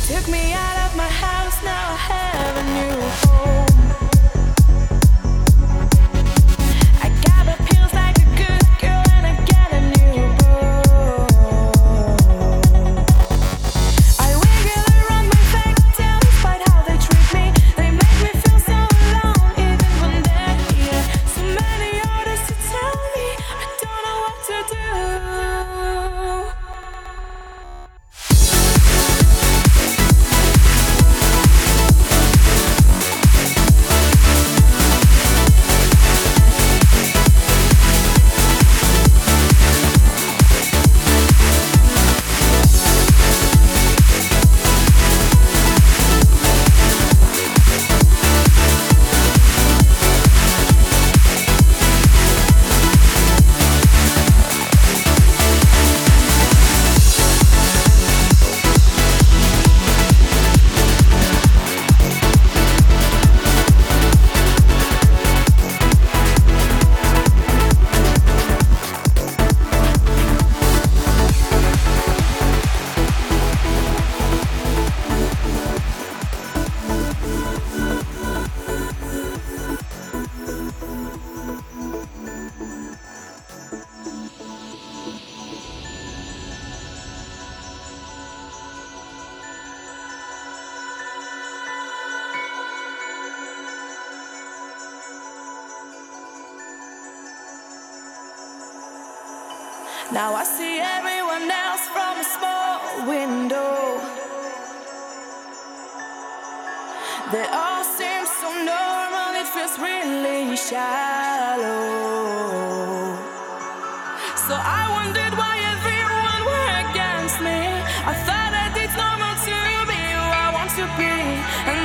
Took me out of my house, now I have a new home. I got the pills like a good girl and I get a new beau. I wiggle around my back despite how they treat me. They make me feel so alone even when they're here. So many orders to tell me, I don't know what to do. Now I see everyone else from a small window. They all seem so normal, it feels really shallow. So I wondered why everyone were against me. I thought that it's normal to be who I want to be. And